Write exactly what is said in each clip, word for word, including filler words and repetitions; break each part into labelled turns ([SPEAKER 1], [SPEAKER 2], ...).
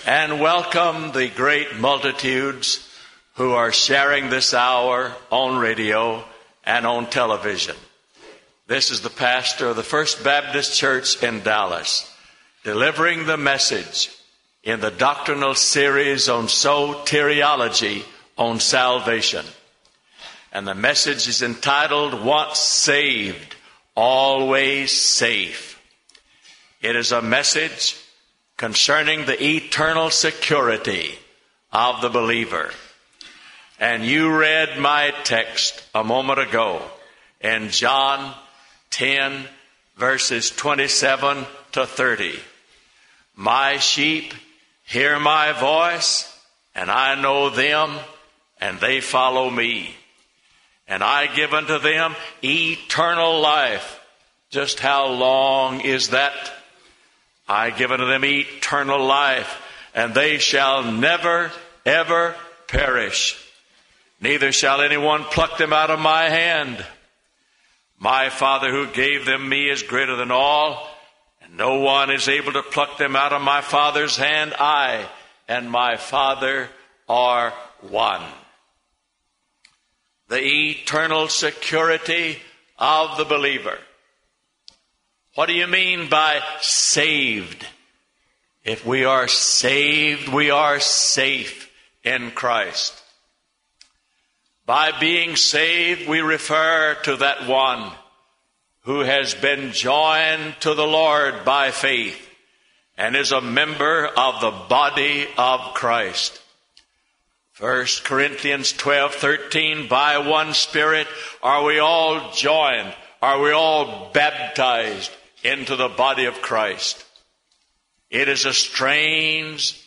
[SPEAKER 1] and welcome the great multitudes who are sharing this hour on radio and on television. This is the pastor of the First Baptist Church in Dallas, delivering the message in the doctrinal series on soteriology on salvation. And the message is entitled, Once Saved, Always Safe. It is a message concerning the eternal security of the believer. And you read my text a moment ago in John ten, verses twenty-seven to thirty. My sheep hear my voice, and I know them, and they follow me. And I give unto them eternal life. Just how long is that? I give unto them eternal life, and they shall never, ever perish. Neither shall anyone pluck them out of my hand. My Father who gave them me is greater than all, and no one is able to pluck them out of my Father's hand. I and my Father are one. The eternal security of the believer. What do you mean by saved? If we are saved, we are safe in Christ. By being saved, we refer to that one who has been joined to the Lord by faith and is a member of the body of Christ. First Corinthians twelve thirteen, by one Spirit are we all joined, are we all baptized into the body of Christ. It is a strange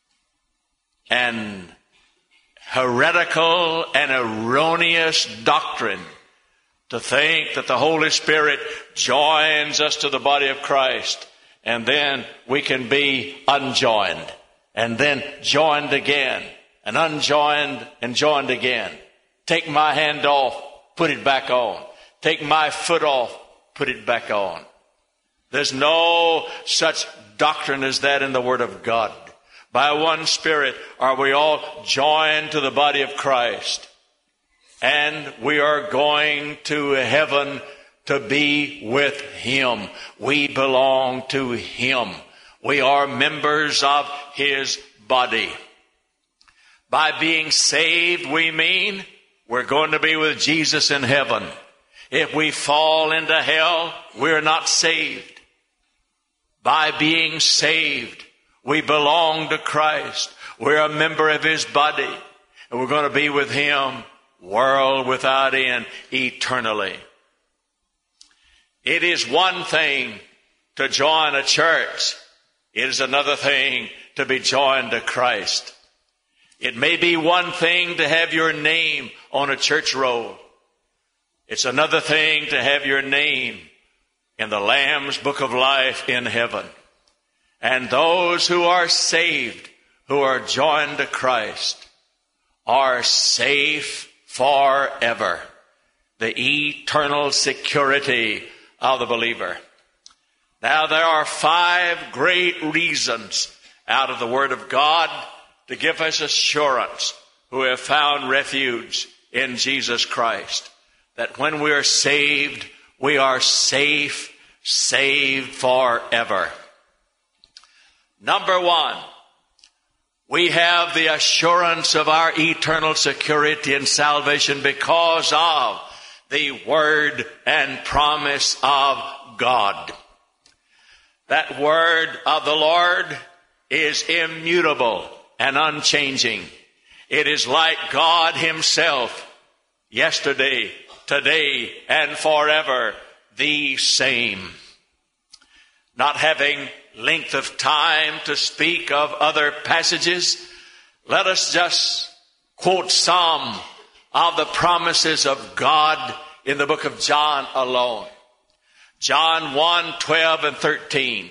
[SPEAKER 1] and heretical and erroneous doctrine to think that the Holy Spirit joins us to the body of Christ and then we can be unjoined and then joined again and unjoined and joined again. Take my hand off, put it back on. Take my foot off, put it back on. There's no such doctrine as that in the Word of God. By one Spirit are we all joined to the body of Christ. And we are going to heaven to be with Him. We belong to Him. We are members of His body. By being saved, we mean we're going to be with Jesus in heaven. If we fall into hell, we're not saved. By being saved, we belong to Christ. We're a member of His body. And we're going to be with Him, world without end, eternally. It is one thing to join a church. It is another thing to be joined to Christ. It may be one thing to have your name on a church roll. It's another thing to have your name in the Lamb's Book of Life in heaven. And those who are saved, who are joined to Christ, are safe forever. The eternal security of the believer. Now there are five great reasons out of the Word of God to give us assurance who have found refuge in Jesus Christ. That when we are saved, we are safe, saved forever. Number one, we have the assurance of our eternal security and salvation because of the Word and promise of God. That Word of the Lord is immutable and unchanging. It is like God Himself, yesterday, today, and forever, the same. Not having length of time to speak of other passages, let us just quote some of the promises of God in the book of John alone. John one, twelve and thirteen.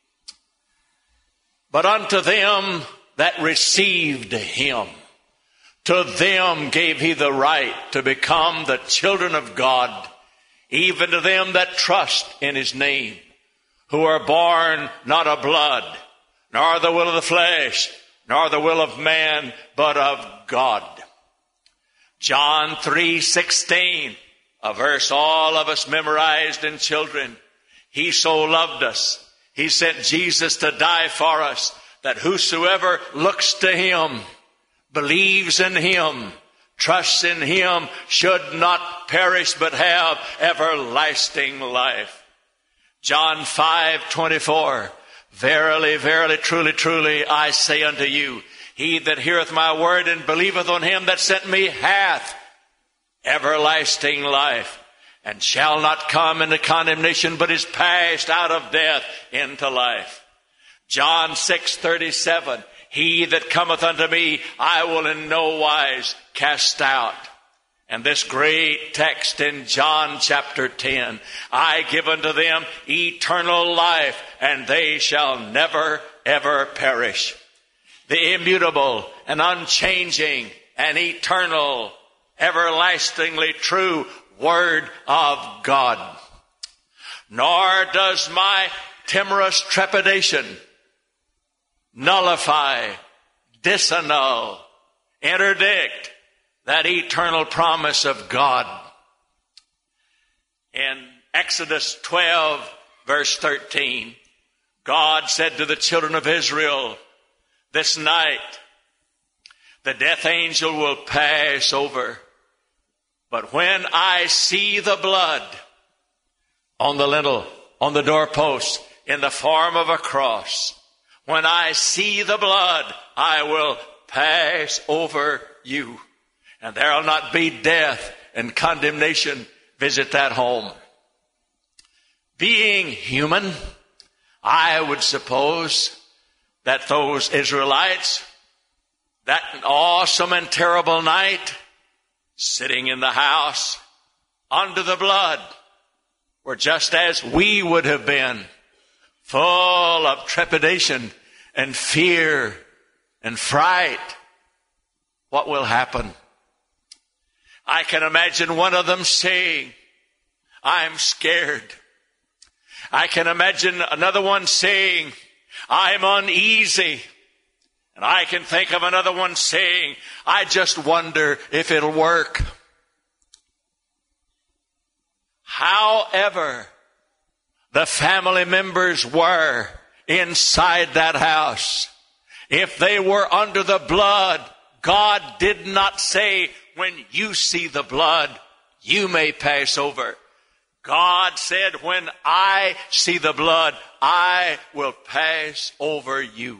[SPEAKER 1] But unto them that received Him, to them gave He the right to become the children of God, even to them that trust in His name, who are born not of blood, nor the will of the flesh, nor the will of man, but of God. John three sixteen, a verse all of us memorized in children. He so loved us, he sent Jesus to die for us, that whosoever looks to him, believes in him, trusts in him, should not perish but have everlasting life. John five twenty-four, verily, verily, truly, truly, I say unto you, he that heareth my word and believeth on him that sent me hath everlasting life, and shall not come into condemnation, but is passed out of death into life. John six thirty-seven, he that cometh unto me, I will in no wise cast out. And this great text in John chapter ten, I give unto them eternal life, and they shall never, ever perish. The immutable and unchanging and eternal, everlastingly true Word of God. Nor does my timorous trepidation nullify, disannul, interdict that eternal promise of God. In Exodus twelve, verse thirteen, God said to the children of Israel, this night the death angel will pass over, but when I see the blood on the lintel, on the doorpost, in the form of a cross, when I see the blood, I will pass over you. And there will not be death and condemnation visit that home. Being human, I would suppose that those Israelites, that awesome and terrible night, sitting in the house under the blood, were just as we would have been, full of trepidation and fear and fright. What will happen? I can imagine one of them saying, I'm scared. I can imagine another one saying, I'm uneasy. And I can think of another one saying, I just wonder if it'll work. However, the family members were inside that house. If they were under the blood, God did not say, when you see the blood, you may pass over. God said, when I see the blood, I will pass over you.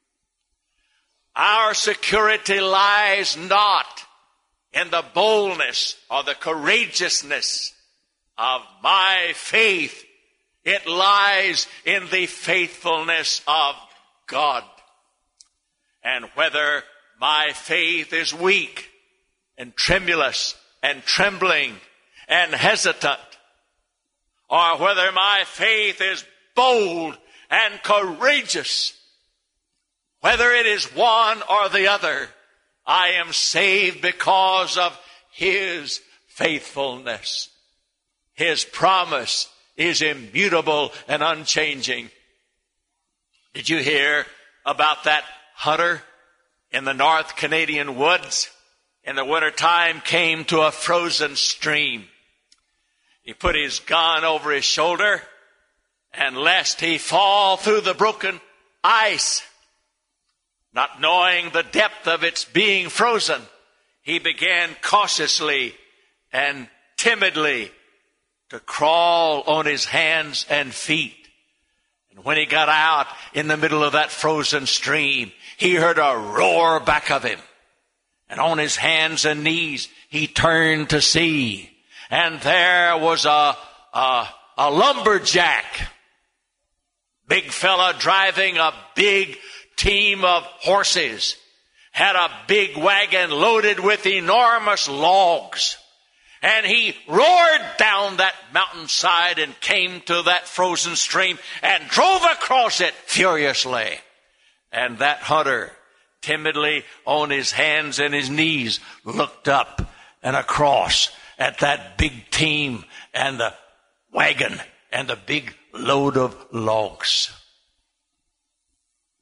[SPEAKER 1] Our security lies not in the boldness or the courageousness of my faith. It lies in the faithfulness of God. And whether my faith is weak and tremulous and trembling and hesitant, or whether my faith is bold and courageous, whether it is one or the other, I am saved because of His faithfulness. His promise is immutable and unchanging. Did you hear about that hunter in the North Canadian woods? In the wintertime, came to a frozen stream. He put his gun over his shoulder, and lest he fall through the broken ice, not knowing the depth of its being frozen, he began cautiously and timidly to crawl on his hands and feet. And when he got out in the middle of that frozen stream, he heard a roar back of him. And on his hands and knees, he turned to see. And there was a, a, a lumberjack, big fella driving a big team of horses, had a big wagon loaded with enormous logs. And he roared down that mountainside and came to that frozen stream and drove across it furiously. And that hunter, timidly on his hands and his knees, looked up and across at that big team and the wagon and the big load of logs.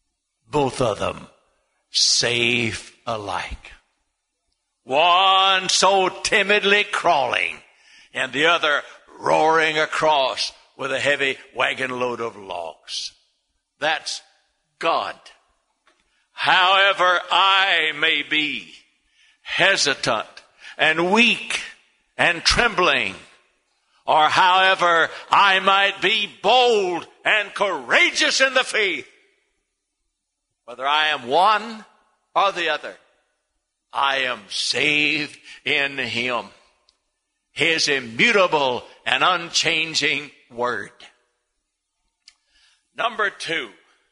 [SPEAKER 1] both of them save alike. One so timidly crawling, and the other roaring across with a heavy wagon load of logs. That's God. However I may be hesitant and weak and trembling, or however I might be bold and courageous in the faith, whether I am one or the other, I am saved in Him, His immutable and unchanging Word. Number two,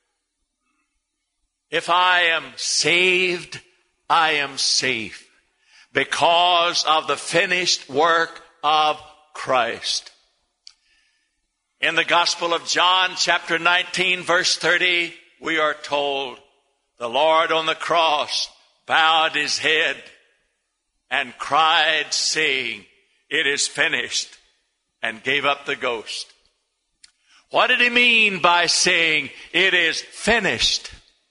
[SPEAKER 1] if I am saved, I am safe because of the finished work of Christ. In the Gospel of John, chapter nineteen, verse thirty, we are told the Lord on the cross bowed His head and cried, saying, "It is finished," and gave up the ghost. What did He mean by saying, "It is finished"?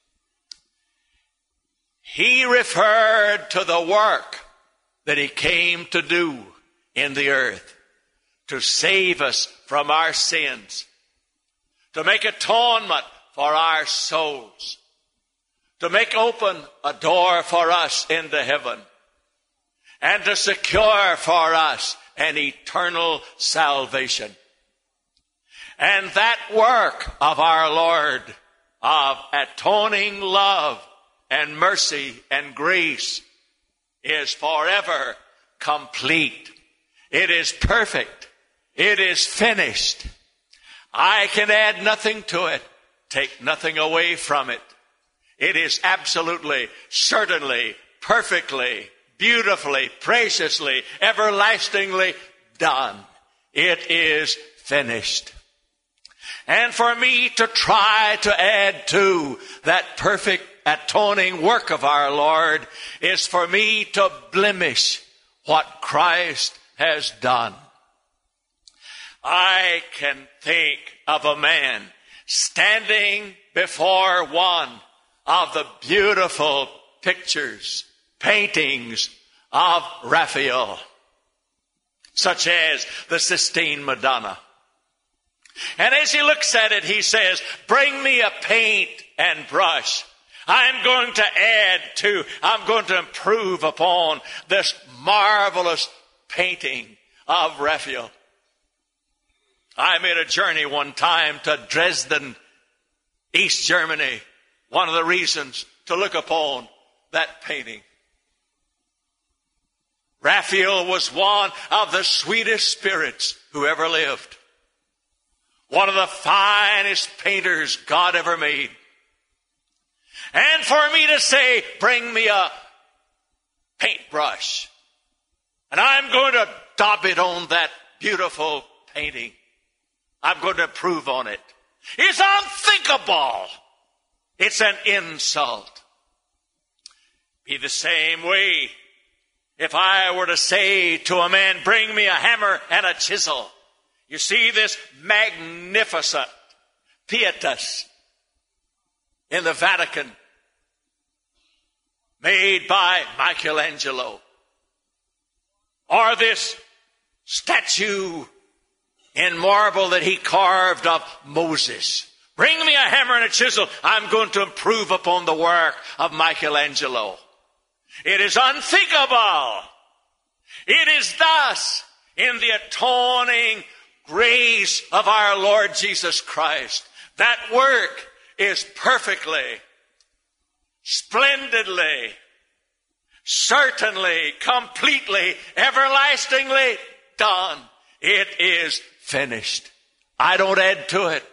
[SPEAKER 1] He referred to the work that He came to do in the earth, to save us from our sins, to make atonement for our souls, to make open a door for us into heaven, and to secure for us an eternal salvation. And that work of our Lord, of atoning love and mercy and grace, is forever complete. It is perfect. It is finished. I can add nothing to it, take nothing away from it. It is absolutely, certainly, perfectly, beautifully, preciously, everlastingly done. It is finished. And for me to try to add to that perfect atoning work of our Lord is for me to blemish what Christ has done. I can think of a man standing before one of the beautiful pictures, paintings of Raphael, such as the Sistine Madonna. And as he looks at it, he says, "Bring me a paint and brush. I'm going to add to, I'm going to improve upon this marvelous painting of Raphael." I made a journey one time to Dresden, East Germany. One of the reasons to look upon that painting. Raphael was one of the sweetest spirits who ever lived. One of the finest painters God ever made. And for me to say, "Bring me a paintbrush, and I'm going to daub it on that beautiful painting. I'm going to improve on it," is unthinkable. It's an insult. Be the same way if I were to say to a man, "Bring me a hammer and a chisel." You see this magnificent Pietas in the Vatican, made by Michelangelo, or this statue in marble that he carved of Moses. Bring me a hammer and a chisel. I'm going to improve upon the work of Michelangelo. It is unthinkable. It is thus in the atoning grace of our Lord Jesus Christ. That work is perfectly, splendidly, certainly, completely, everlastingly done. It is finished. I don't add to it.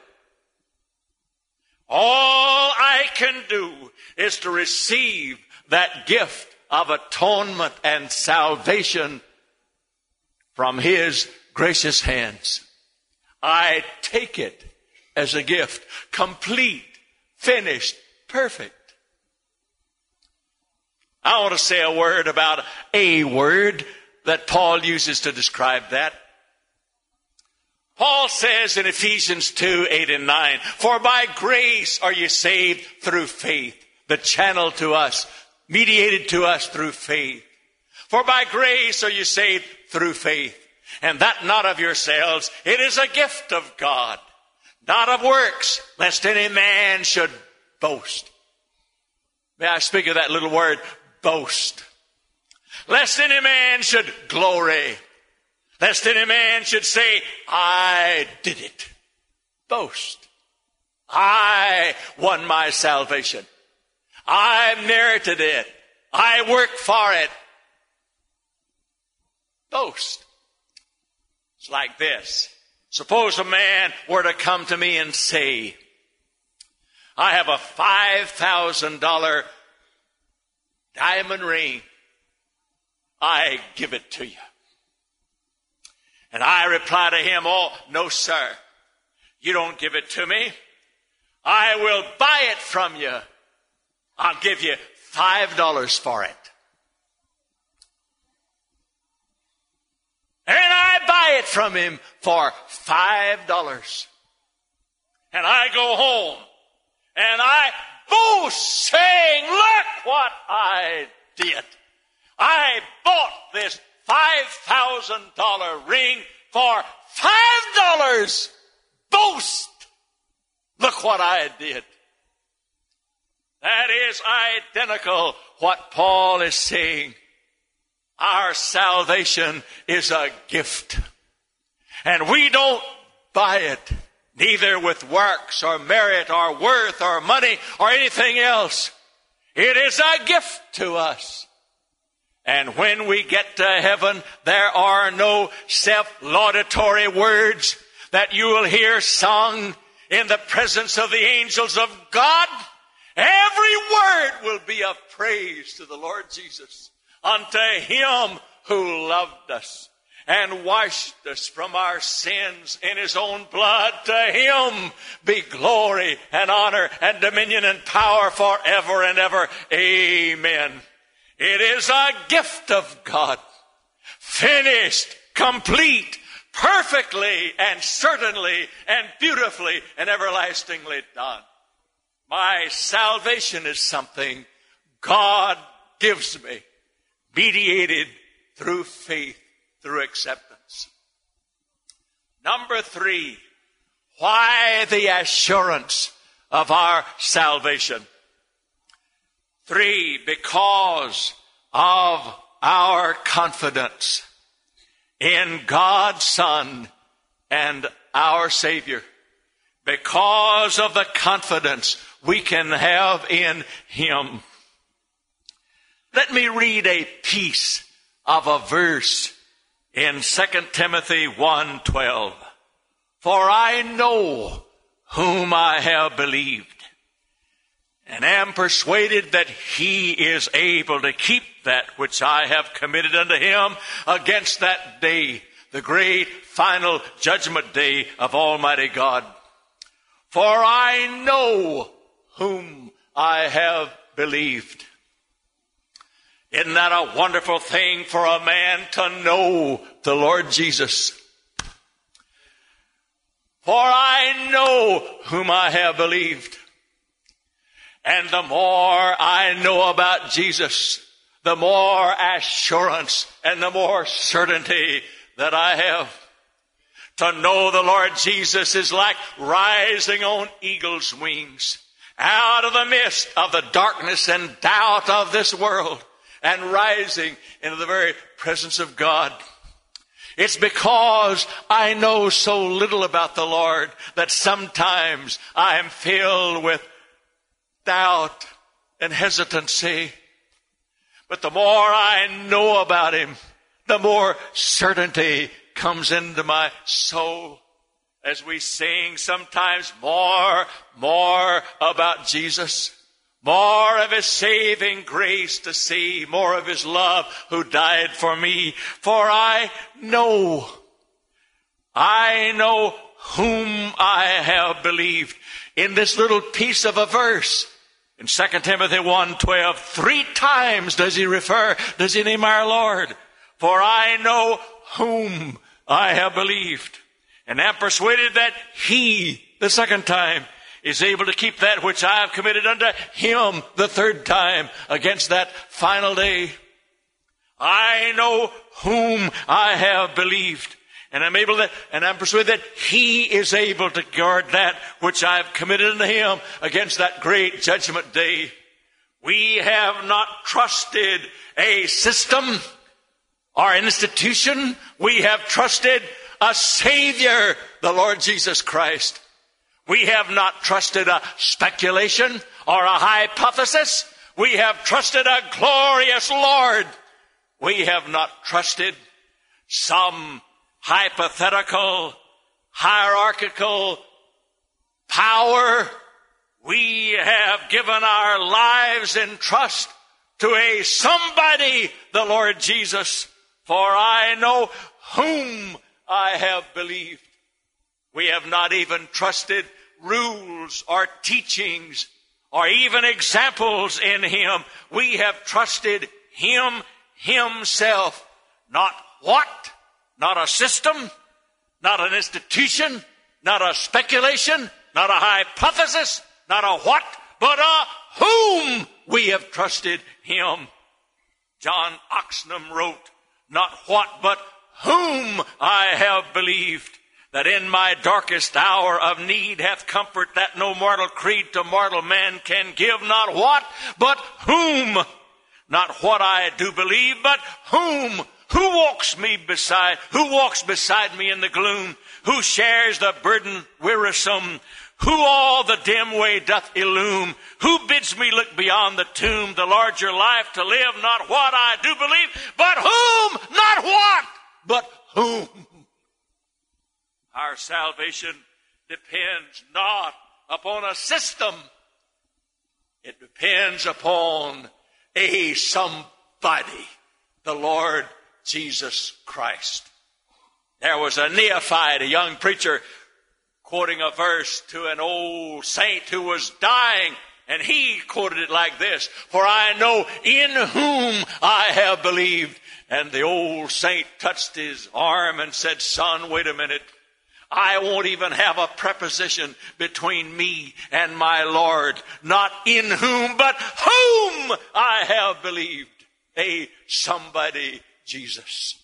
[SPEAKER 1] All I can do is to receive that gift of atonement and salvation from His gracious hands. I take it as a gift, complete, finished, perfect. I want to say a word about a word that Paul uses to describe that. Paul says in Ephesians two, eight and nine, for by grace are you saved through faith, the channel to us, mediated to us through faith. For by grace are you saved through faith, and that not of yourselves, it is a gift of God, not of works, lest any man should boast. May I speak of that little word, boast? Lest any man should glory. Lest any man should say, I did it. Boast. I won my salvation. I merited it. I worked for it. Boast. It's like this. Suppose a man were to come to me and say, I have a five thousand dollars diamond ring. I give it to you. And I reply to him, oh, no, sir. You don't give it to me. I will buy it from you. I'll give you five dollars for it. And I buy it from him for five dollars. And I go home and I boast, saying, look what I did. I bought this five thousand dollars ring for five dollars. Boast. Look what I did. That is identical what Paul is saying. Our salvation is a gift. And we don't buy it, neither with works or merit or worth or money or anything else. It is a gift to us. And when we get to heaven, there are no self-laudatory words that you will hear sung in the presence of the angels of God. Every word will be of praise to the Lord Jesus. Unto him who loved us and washed us from our sins in his own blood, to him be glory and honor and dominion and power forever and ever. Amen. It is a gift of God, finished, complete, perfectly and certainly and beautifully and everlastingly done. My salvation is something God gives me, mediated through faith, through acceptance. Number three, why the assurance of our salvation? Three, because of our confidence in God's Son and our Savior. Because of the confidence we can have in him. Let me read a piece of a verse in Second Timothy one twelve. For I know whom I have believed, and am persuaded that he is able to keep that which I have committed unto him against that day, the great final judgment day of Almighty God. For I know whom I have believed. Isn't that a wonderful thing for a man to know the Lord Jesus? For I know whom I have believed. And the more I know about Jesus, the more assurance and the more certainty that I have. To know the Lord Jesus is like rising on eagle's wings out of the midst of the darkness and doubt of this world and rising into the very presence of God. It's because I know so little about the Lord that sometimes I am filled with doubt and hesitancy. But the more I know about him, the more certainty comes into my soul. As we sing sometimes more, more about Jesus, more of his saving grace to see, more of his love who died for me. For I know, I know whom I have believed. In this little piece of a verse, in Second Timothy one twelve, three times does he refer, does he name our Lord? For I know whom I have believed. and am persuaded that he, the second time, is able to keep that which I have committed unto him the third time against that final day. I know whom I have believed, and I'm able to, and I'm persuaded that he is able to guard that which I have committed unto him against that great judgment day. We have not trusted a system or an institution. We have trusted a Savior, the Lord Jesus Christ. We have not trusted a speculation or a hypothesis. We have trusted a glorious Lord. We have not trusted some hypothetical, hierarchical power. We have given our lives in trust to a somebody, the Lord Jesus, for I know whom I have believed. We have not even trusted rules or teachings or even examples in him. We have trusted him himself. Not what? Not a system, not an institution, not a speculation, not a hypothesis, not a what, but a whom we have trusted him. John Oxnam wrote, not what, but whom I have believed, that in my darkest hour of need hath comfort that no mortal creed to mortal man can give. Not what, but whom. Not what I do believe, but whom. Who walks me beside, who walks beside me in the gloom? Who shares the burden wearisome? Who all the dim way doth illume? Who bids me look beyond the tomb, the larger life to live? Not what I do believe, but whom? Not what, but whom. Our salvation depends not upon a system. It depends upon a somebody, the Lord Jesus Christ. There was a neophyte, a young preacher, quoting a verse to an old saint who was dying, and he quoted it like this, for I know in whom I have believed. And the old saint touched his arm and said, son, wait a minute. I won't even have a preposition between me and my Lord. Not in whom, but whom I have believed. A somebody, Jesus.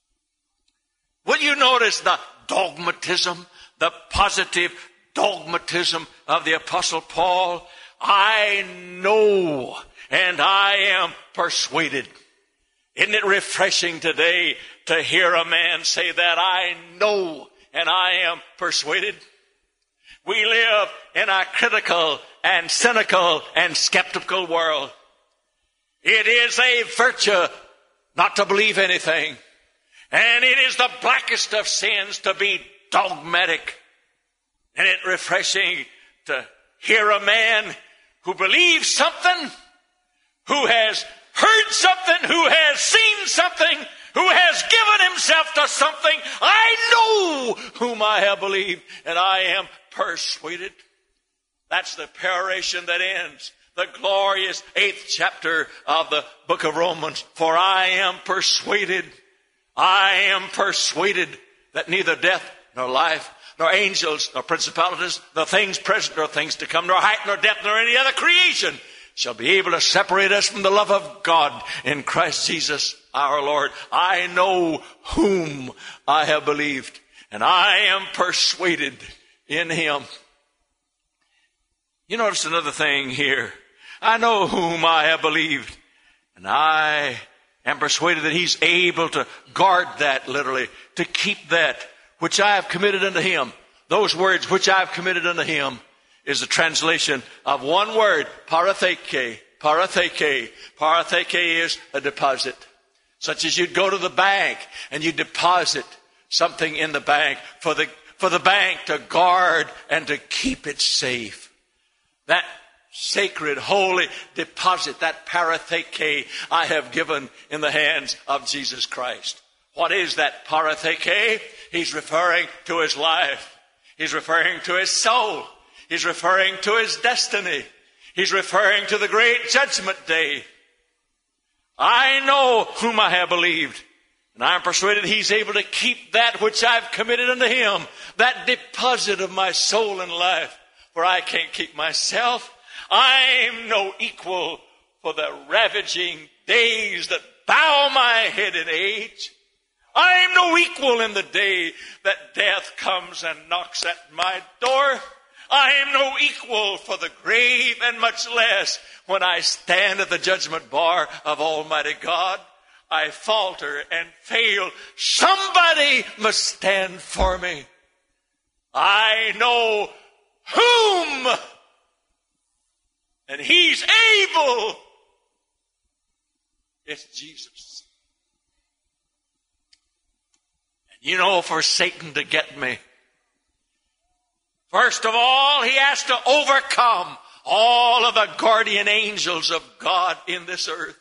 [SPEAKER 1] Will you notice the dogmatism, the positive dogmatism of the Apostle Paul? I know and I am persuaded. Isn't it refreshing today to hear a man say that? I know and I am persuaded. We live in a critical and cynical and skeptical world. It is a virtue not to believe anything. And it is the blackest of sins to be dogmatic. And it's refreshing to hear a man who believes something, who has heard something, who has seen something, who has given himself to something. I know whom I have believed, and I am persuaded. That's the peroration that ends the glorious eighth chapter of the book of Romans. For I am persuaded, I am persuaded that neither death nor life, nor angels, nor principalities, nor things present, nor things to come, nor height, nor depth, nor any other creation shall be able to separate us from the love of God in Christ Jesus our Lord. I know whom I have believed, and I am persuaded in him. You notice another thing here. I know whom I have believed, and I am persuaded that he's able to guard that, literally, to keep that which I have committed unto him. Those words, which I have committed unto him, is a translation of one word, paratheke. Paratheke. Paratheke is a deposit. Such as you'd go to the bank and you deposit something in the bank for the, for the bank to guard and to keep it safe. That sacred, holy deposit, that paratheke, I have given in the hands of Jesus Christ. What is that paratheke? He's referring to his life. He's referring to his soul. He's referring to his destiny. He's referring to the great judgment day. I know whom I have believed. And I am persuaded he's able to keep that which I've committed unto him, that deposit of my soul and life. For I can't keep myself. I'm no equal for the ravaging days that bow my head in age. I'm no equal in the day that death comes and knocks at my door. I am no equal for the grave, and much less when I stand at the judgment bar of Almighty God. I falter and fail. Somebody must stand for me. I know whom, and he's able. It's Jesus. And you know, for Satan to get me, first of all, he has to overcome all of the guardian angels of God in this earth.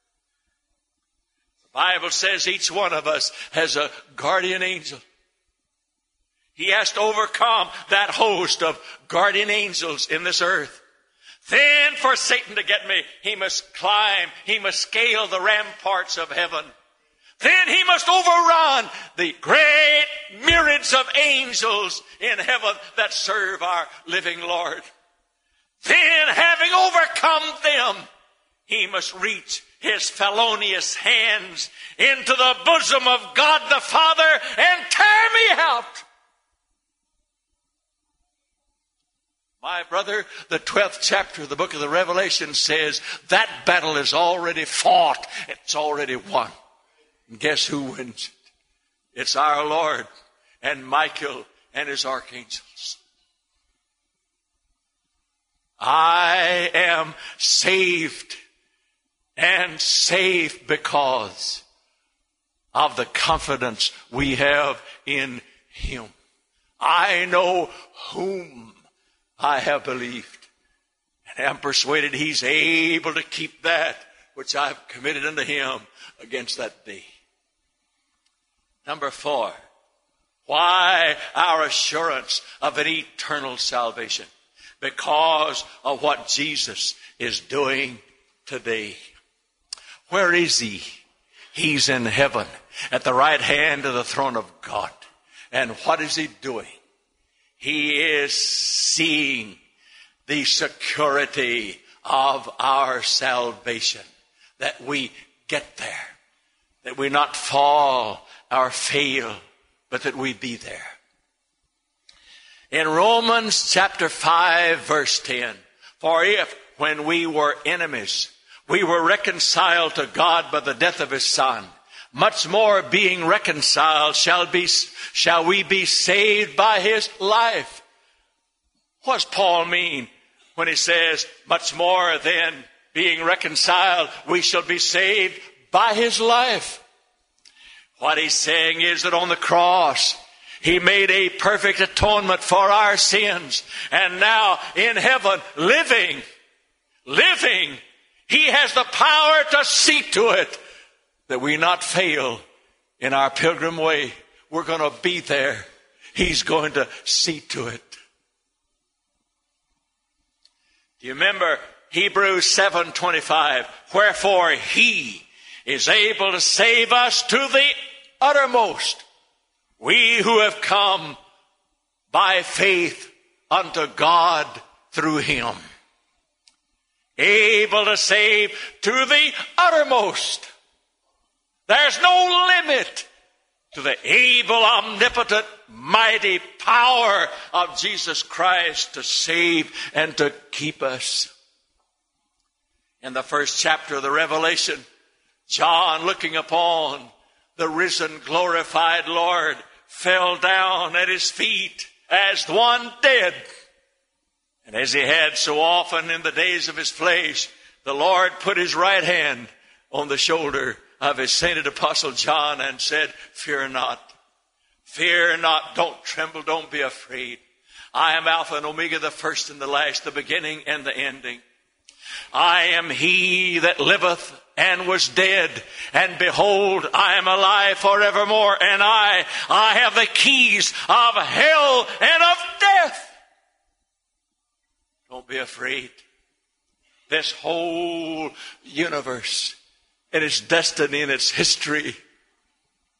[SPEAKER 1] The Bible says each one of us has a guardian angel. He has to overcome that host of guardian angels in this earth. Then for Satan to get me, he must climb, he must scale the ramparts of heaven. Then he must overrun the great myriads of angels in heaven that serve our living Lord. Then, having overcome them, he must reach his felonious hands into the bosom of God the Father and tear me out. My brother, the twelfth chapter of the book of the Revelation says that battle is already fought. It's already won. And guess who wins it? It's our Lord and Michael and his archangels. I am saved and safe because of the confidence we have in him. I know whom I have believed, and am persuaded he's able to keep that which I've committed unto him against that day. Number four, why our assurance of an eternal salvation? Because of what Jesus is doing today. Where is he? He's in heaven at the right hand of the throne of God. And what is he doing? He is seeing the security of our salvation. That we get there. That we not fall or fail, but that we be there. In Romans chapter five, verse ten, for if when we were enemies, we were reconciled to God by the death of his Son, much more being reconciled shall be, shall we be saved by his life. What does Paul mean when he says, much more than being reconciled, we shall be saved by his life? What he's saying is that on the cross, he made a perfect atonement for our sins. And now in heaven, living, living, he has the power to see to it that we not fail in our pilgrim way. We're going to be there. He's going to see to it. Do you remember Hebrews seven twenty-five? Wherefore he is able to save us to the uttermost. We who have come by faith unto God through him. Able to save to the uttermost. There's no limit to the able, omnipotent, mighty power of Jesus Christ to save and to keep us. In the first chapter of the Revelation, John, looking upon the risen, glorified Lord, fell down at his feet as one dead. And as he had so often in the days of his flesh, the Lord put his right hand on the shoulder of his sainted apostle John and said, fear not, fear not, don't tremble, don't be afraid. I am Alpha and Omega, the first and the last, the beginning and the ending. I am he that liveth and was dead, and behold, I am alive forevermore, and I, I have the keys of hell and of death. Don't be afraid. This whole universe and its destiny and its history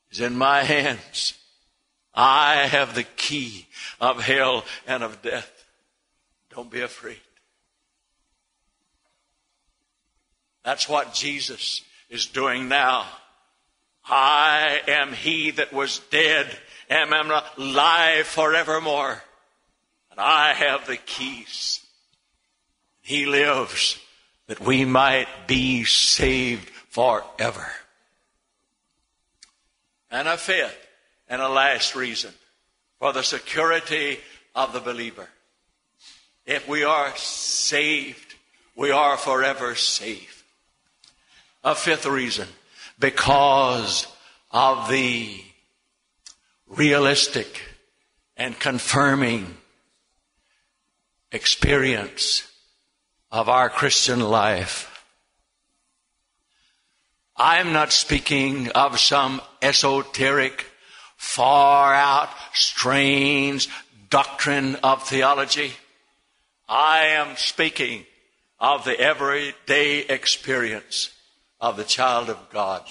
[SPEAKER 1] is in my hands. I have the key of hell and of death. Don't be afraid. That's what Jesus is doing now. I am he that was dead and am alive forevermore. And I have the keys. He lives that we might be saved forever. And a fifth and a last reason for the security of the believer. If we are saved, we are forever safe. A fifth reason, because of the realistic and confirming experience of our Christian life. I'm not speaking of some esoteric, far out, strange doctrine of theology. I am speaking of the everyday experience of the child of God.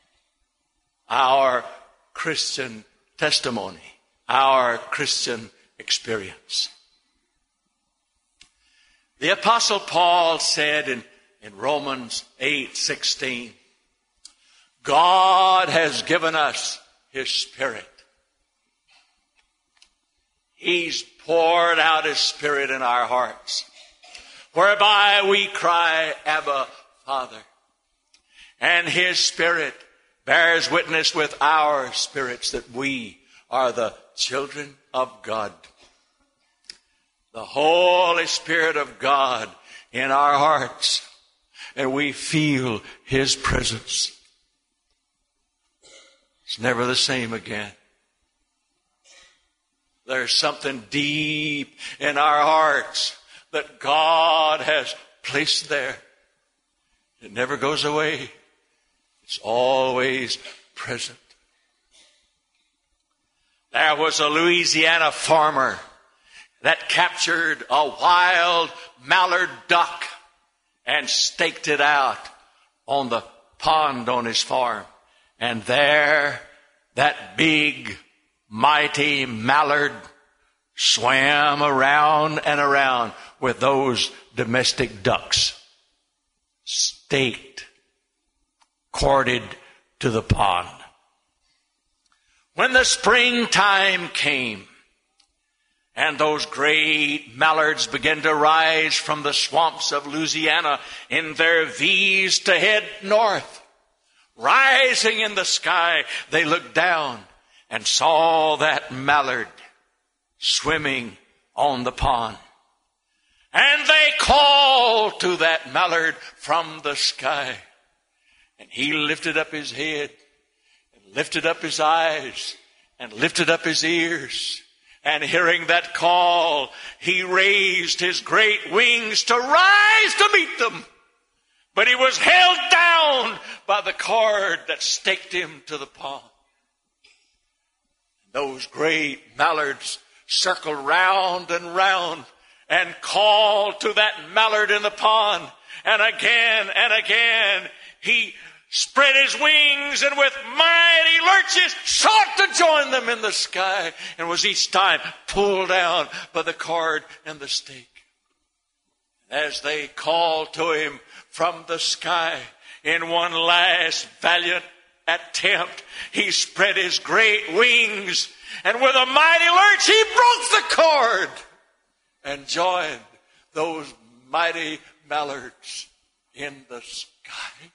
[SPEAKER 1] Our Christian testimony, our Christian experience. The Apostle Paul said in, in Romans eight sixteen, God has given us His Spirit. He's poured out His Spirit in our hearts, whereby we cry, Abba, Father. And His Spirit bears witness with our spirits that we are the children of God. The Holy Spirit of God in our hearts, and we feel His presence. It's never the same again. There's something deep in our hearts that God has placed there. It never goes away. It's always present. There was a Louisiana farmer that captured a wild mallard duck and staked it out on the pond on his farm. And there, that big, mighty mallard swam around and around with those domestic ducks, staked, corded to the pond. When the springtime came, and those great mallards began to rise from the swamps of Louisiana in their V's to head north, rising in the sky, they looked down and saw that mallard swimming on the pond. And they called to that mallard from the sky. And he lifted up his head, and lifted up his eyes, and lifted up his ears. And hearing that call, he raised his great wings to rise to meet them. But he was held down by the cord that staked him to the pond. Those great mallards circled round and round and called to that mallard in the pond. And again and again, he spread his wings and with mighty lurches sought to join them in the sky, and was each time pulled down by the cord and the stake. As they called to him from the sky in one last valiant attempt, he spread his great wings, and with a mighty lurch he broke the cord and joined those mighty mallards in the sky.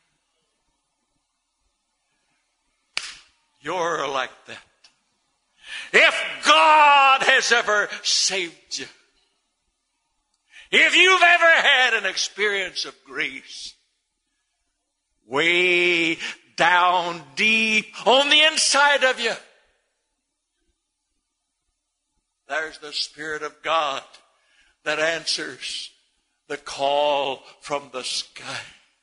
[SPEAKER 1] You're like that. If God has ever saved you, if you've ever had an experience of grace, way down deep on the inside of you, there's the Spirit of God that answers the call from the sky.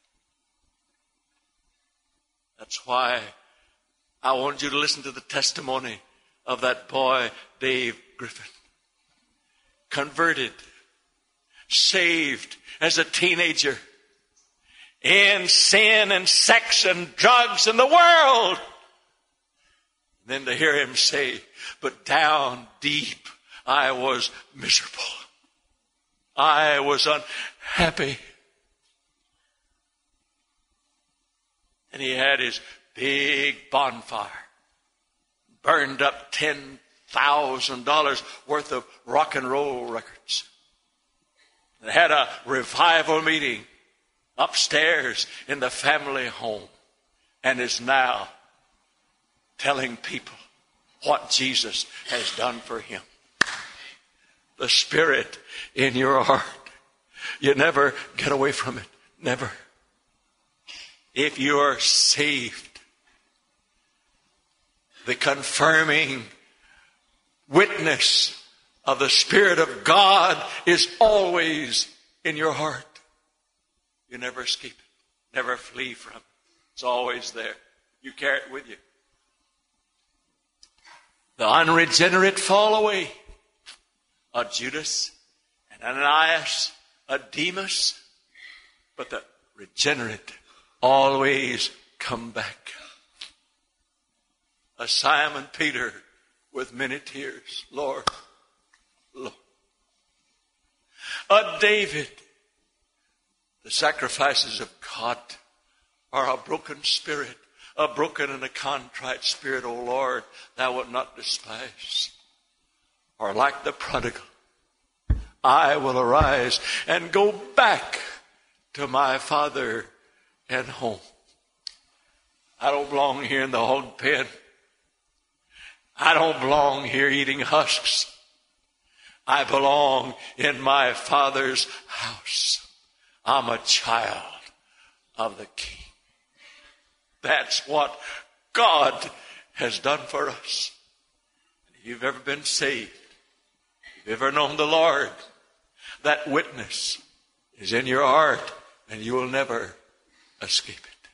[SPEAKER 1] That's why I want you to listen to the testimony of that boy, Dave Griffin. Converted, saved as a teenager, in sin and sex and drugs and the world. Then to hear him say, but down deep, I was miserable. I was unhappy. And he had his big bonfire. Burned up ten thousand dollars worth of rock and roll records. They had a revival meeting upstairs in the family home. And is now telling people what Jesus has done for him. The Spirit in your heart. You never get away from it. Never. If you are saved, the confirming witness of the Spirit of God is always in your heart. You never escape it. Never flee from it. It's always there. You carry it with you. The unregenerate fall away. A Judas, an Ananias, a Demas. But the regenerate always come back. A Simon Peter with many tears. Lord, Lord. A David. The sacrifices of God are a broken spirit. A broken and a contrite spirit, O Lord, thou wilt not despise. Or like the prodigal, I will arise and go back to my father and home. I don't belong here in the hog pen. I don't belong here eating husks. I belong in my Father's house. I'm a child of the King. That's what God has done for us. If you've ever been saved, if you've ever known the Lord, that witness is in your heart and you will never escape it.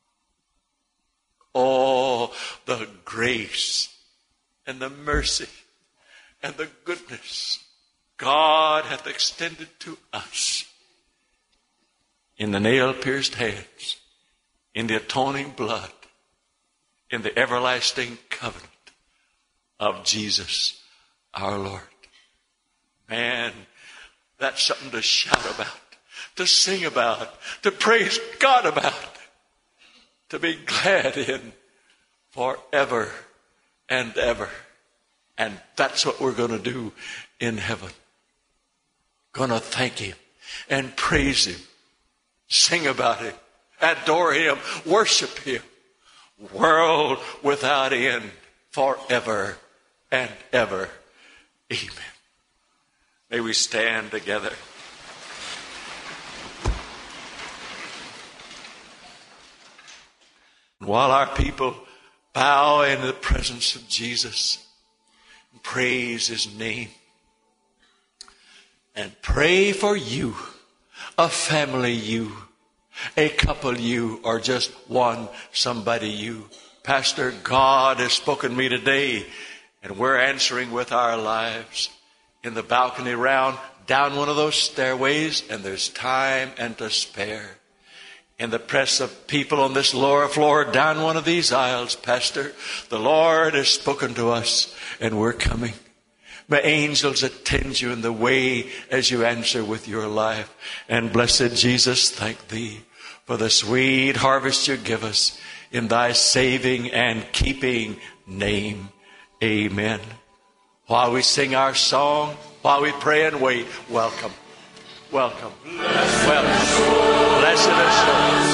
[SPEAKER 1] Oh, the grace and the mercy and the goodness God hath extended to us in the nail-pierced hands, in the atoning blood, in the everlasting covenant of Jesus our Lord. Man, that's something to shout about, to sing about, to praise God about, to be glad in forever and ever. And that's what we're going to do in heaven. Going to thank Him and praise Him, sing about Him, adore Him, worship Him, world without end, forever and ever. Amen. May we stand together. While our people bow in the presence of Jesus and praise His name and pray for you, a family you, a couple you, or just one somebody you. Pastor, God has spoken to me today, and we're answering with our lives. In the balcony round, down one of those stairways, and there's time and to spare. In the press of people on this lower floor, down one of these aisles, Pastor, the Lord has spoken to us, and we're coming. May angels attend you in the way as you answer with your life. And blessed Jesus, thank Thee for the sweet harvest you give us in Thy saving and keeping name. Amen. While we sing our song, while we pray and wait, welcome. Welcome. Welcome. Blessed assurance.